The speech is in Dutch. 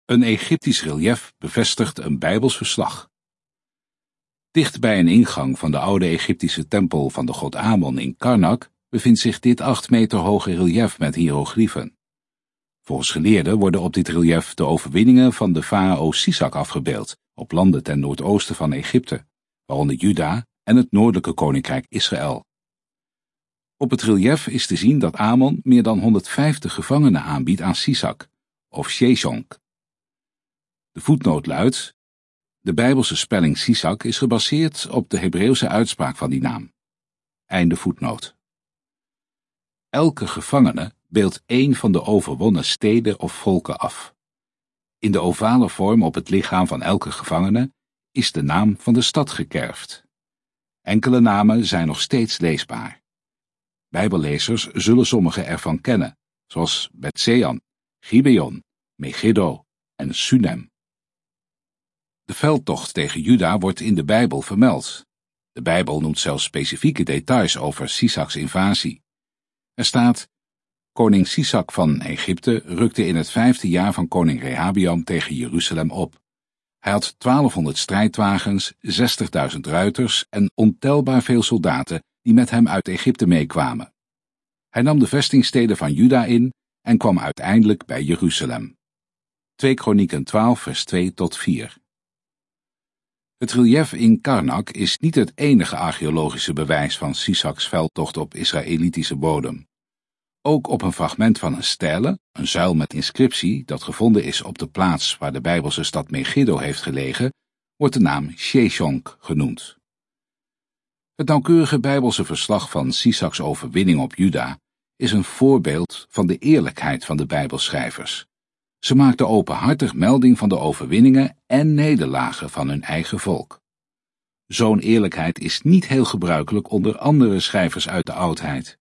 Een Egyptisch reliëf bevestigt een Bijbels verslag. Dicht bij een ingang van de oude Egyptische tempel van de god Amon in Karnak bevindt zich dit 8 meter hoge reliëf met hiërogliefen. Volgens geleerden worden op dit reliëf de overwinningen van de farao Sisak afgebeeld op landen ten noordoosten van Egypte, waaronder Juda en het noordelijke koninkrijk Israël. Op het reliëf is te zien dat Amon meer dan 150 gevangenen aanbiedt aan Sisak, of Sheshonk. De voetnoot luidt: de Bijbelse spelling Sisak is gebaseerd op de Hebreeuwse uitspraak van die naam. Einde voetnoot. Elke gevangene beeldt één van de overwonnen steden of volken af. In de ovale vorm op het lichaam van elke gevangene is de naam van de stad gekerfd. Enkele namen zijn nog steeds leesbaar. Bijbellezers zullen sommige ervan kennen, zoals Bethsean, Gibeon, Megiddo en Sunem. De veldtocht tegen Juda wordt in de Bijbel vermeld. De Bijbel noemt zelfs specifieke details over Sisaks invasie. Er staat: koning Sisak van Egypte rukte in het 5e jaar van koning Rehabeam tegen Jeruzalem op. Hij had 1200 strijdwagens, 60.000 ruiters en ontelbaar veel soldaten die met hem uit Egypte meekwamen. Hij nam de vestingsteden van Juda in en kwam uiteindelijk bij Jeruzalem. 2 Kronieken 12 vers 2 tot 4. Het reliëf in Karnak is niet het enige archeologische bewijs van Sisaks veldtocht op Israëlitische bodem. Ook op een fragment van een stele, een zuil met inscriptie, dat gevonden is op de plaats waar de Bijbelse stad Megiddo heeft gelegen, wordt de naam Sheshonk genoemd. Het nauwkeurige Bijbelse verslag van Sisaks overwinning op Juda is een voorbeeld van de eerlijkheid van de Bijbelschrijvers. Ze maakten openhartig melding van de overwinningen en nederlagen van hun eigen volk. Zo'n eerlijkheid is niet heel gebruikelijk onder andere schrijvers uit de oudheid.